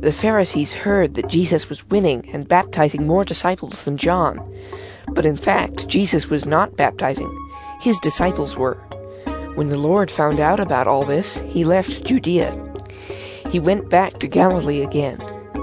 The Pharisees heard that Jesus was winning and baptizing more disciples than John. But in fact, Jesus was not baptizing. His disciples were. When the Lord found out about all this, he left Judea. He went back to Galilee again.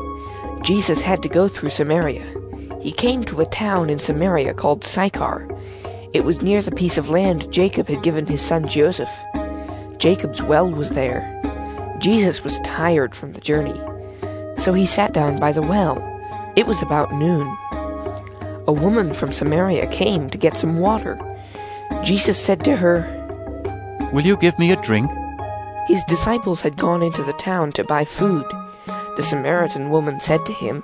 Jesus had to go through Samaria. He came to a town in Samaria called Sychar. It was near the piece of land Jacob had given his son Joseph. Jacob's well was there. Jesus was tired from the journey, so he sat down by the well. It was about noon. A woman from Samaria came to get some water. Jesus said to her, "Will you give me a drink?" His disciples had gone into the town to buy food. The Samaritan woman said to him,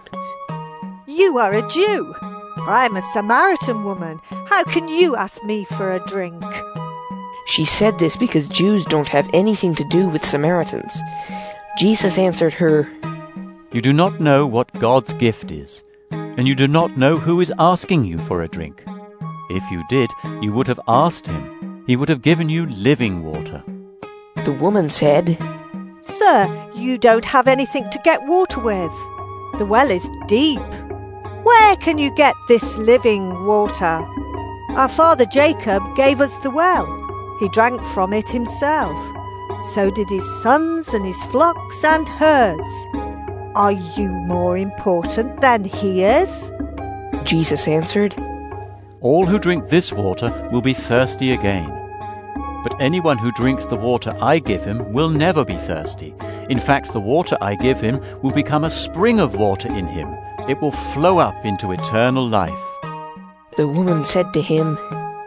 "You are a Jew. I'm a Samaritan woman. How can you ask me for a drink?" She said this because Jews don't have anything to do with Samaritans. Jesus answered her, "You do not know what God's gift is, and you do not know who is asking you for a drink. If you did, you would have asked him. He would have given you living water." The woman said, "Sir, you don't have anything to get water with. The well is deep. Where can you get this living water? Our father Jacob gave us the well. He drank from it himself. So did his sons and his flocks and herds. Are you more important than he is?" Jesus answered, "All who drink this water will be thirsty again. But anyone who drinks the water I give him will never be thirsty. In fact, the water I give him will become a spring of water in him. It will flow up into eternal life." The woman said to him,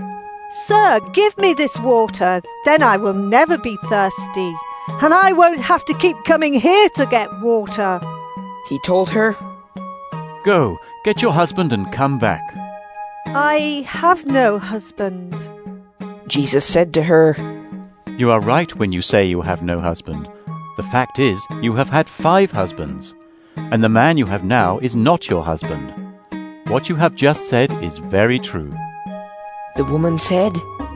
"Sir, give me this water, then I will never be thirsty, and I won't have to keep coming here to get water." He told her, "Go, get your husband and come back." "I have no husband." Jesus said to her, You are right when you say you have no husband. The fact is, you have had 5 husbands, and the man you have now is not your husband. What you have just said is very true. The woman said,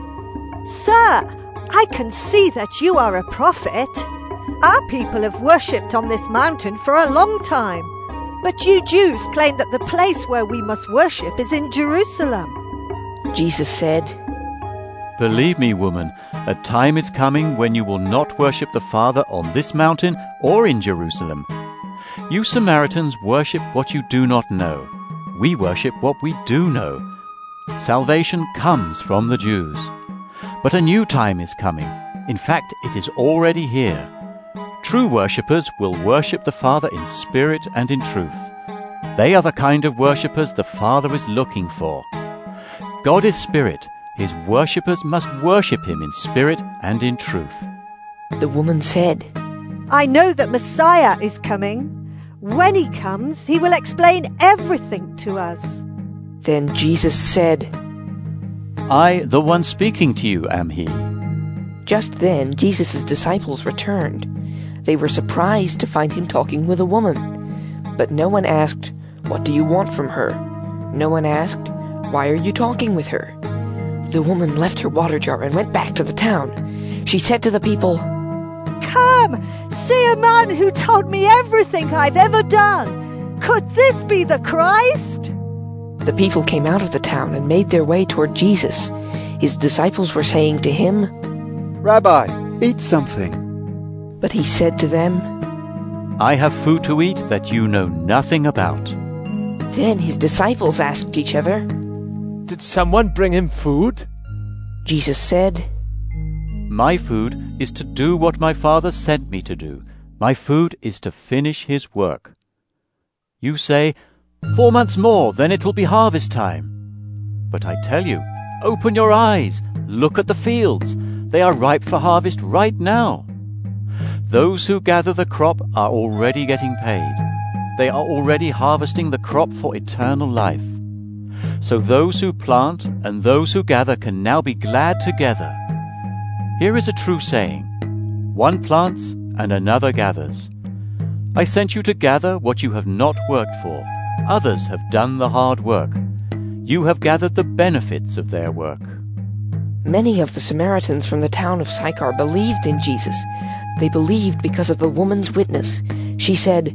"Sir, I can see that you are a prophet. Our people have worshipped on this mountain for a long time, but you Jews claim that the place where we must worship is in Jerusalem." Jesus said, Believe me, woman, a time is coming when you will not worship the Father on this mountain or in Jerusalem. You Samaritans worship what you do not know. We worship what we do know. Salvation comes from the Jews. But a new time is coming. In fact, it is already here. True worshippers will worship the Father in spirit and in truth. They are the kind of worshippers the Father is looking for. God is spirit. His worshippers must worship him in spirit and in truth. The woman said, "I know that Messiah is coming. When he comes, he will explain everything to us." Then Jesus said, I, the one speaking to you, am he. Just then Jesus' disciples returned. They were surprised to find him talking with a woman. But no one asked, "What do you want from her?" No one asked, "Why are you talking with her?" The woman left her water jar and went back to the town. She said to the people, "Come, see a man who told me everything I've ever done. Could this be the Christ?" The people came out of the town and made their way toward Jesus. His disciples were saying to him, "Rabbi, eat something." But he said to them, I have food to eat that you know nothing about. Then his disciples asked each other, Did someone bring him food? Jesus said, My food is to do what my Father sent me to do. My food is to finish his work. You say, 4 months more, then it will be harvest time. But I tell you, open your eyes, look at the fields. They are ripe for harvest right now. Those who gather the crop are already getting paid. They are already harvesting the crop for eternal life. So those who plant and those who gather can now be glad together. Here is a true saying, one plants and another gathers. I sent you to gather what you have not worked for. Others have done the hard work. You have gathered the benefits of their work. Many of the Samaritans from the town of Sychar believed in Jesus. They believed because of the woman's witness. She said,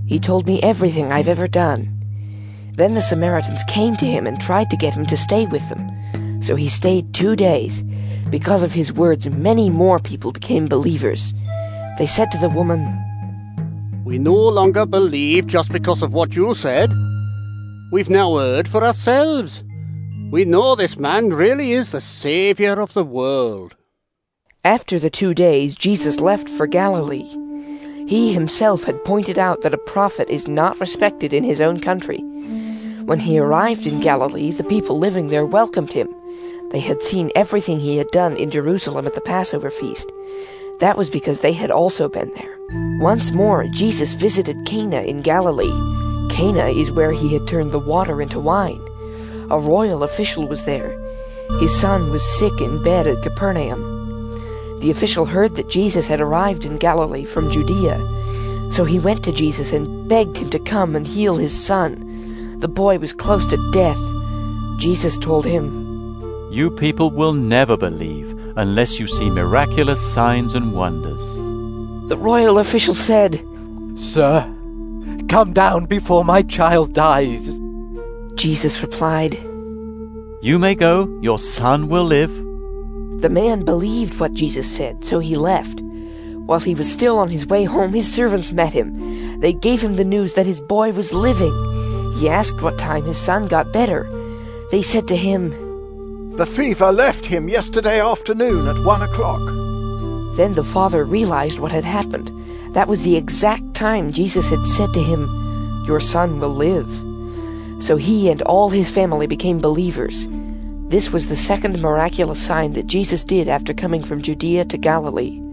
He told me everything I've ever done. Then the Samaritans came to him and tried to get him to stay with them. So he stayed 2 days. Because of his words, many more people became believers. They said to the woman, "We no longer believe just because of what you said. We've now heard for ourselves. We know this man really is the Saviour of the world." After the 2 days, Jesus left for Galilee. He himself had pointed out that a prophet is not respected in his own country. When he arrived in Galilee, the people living there welcomed him. They had seen everything he had done in Jerusalem at the Passover feast. That was because they had also been there. Once more, Jesus visited Cana in Galilee. Cana is where he had turned the water into wine. A royal official was there. His son was sick in bed at Capernaum. The official heard that Jesus had arrived in Galilee from Judea. So he went to Jesus and begged him to come and heal his son. The boy was close to death. Jesus told him, You people will never believe unless you see miraculous signs and wonders. The royal official said, Sir, come down before my child dies. Jesus replied, You may go, your son will live. The man believed what Jesus said, so he left. While he was still on his way home, his servants met him. They gave him the news that his boy was living. He asked what time his son got better. They said to him, The fever left him yesterday afternoon at 1 o'clock. Then the father realized what had happened. That was the exact time Jesus had said to him, Your son will live. So he and all his family became believers. This was the second miraculous sign that Jesus did after coming from Judea to Galilee.